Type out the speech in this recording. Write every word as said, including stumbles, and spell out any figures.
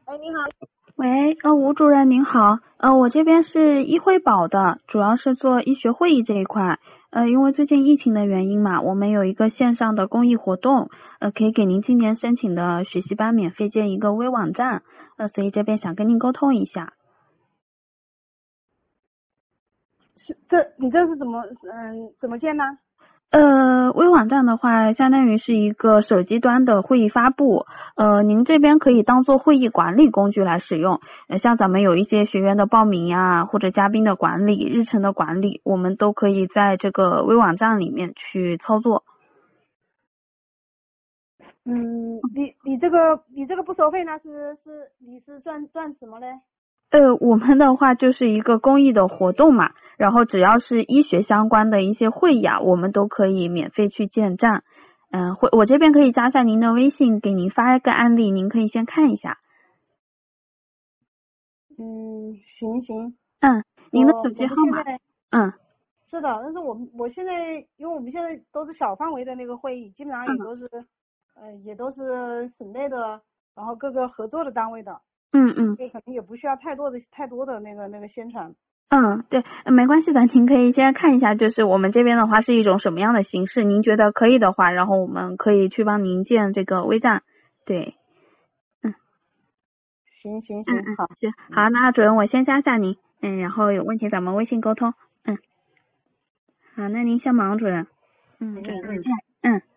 哎，你好。 喂，呃，吴主任您好，呃，我这边是医惠保的，主要是做医学会议这一块。呃，因为最近疫情的原因嘛，我们有一个线上的公益活动，呃，可以给您今年申请的学习班免费建一个微网站，呃，所以这边想跟您沟通一下。 是这你这是怎么嗯怎么建呢？ 呃，微网站的话，相当于是一个手机端的会议发布，呃，您这边可以当做会议管理工具来使用。呃，像咱们有一些学员的报名呀，或者嘉宾的管理、日程的管理，我们都可以在这个微网站里面去操作。 嗯，你你这个你这个不收费呢？是是你是赚赚什么嘞？ 呃，我们的话就是一个公益的活动嘛，然后只要是医学相关的一些会议啊，我们都可以免费去建站。嗯、呃，会我这边可以加下您的微信，给您发一个案例，您可以先看一下。 嗯，行行。 嗯，您的手我我机号码。 们现在嗯是的，但是我们我现在因为我们现在都是小范围的那个会议，基本上也嗯都是呃也都是省内的，然后各个合作的单位的， 嗯嗯所以可能也不需要太多的太多的那个那个宣传。 嗯，对，没关系的，您可以先看一下，就是我们这边的话是一种什么样的形式，您觉得可以的话，然后我们可以去帮您建这个微站。对，嗯行行行， 嗯嗯， 好。 行，好，那主任我先加下您，嗯，然后有问题咱们微信沟通。嗯，好，那您先忙，主任。嗯，主任再见。嗯。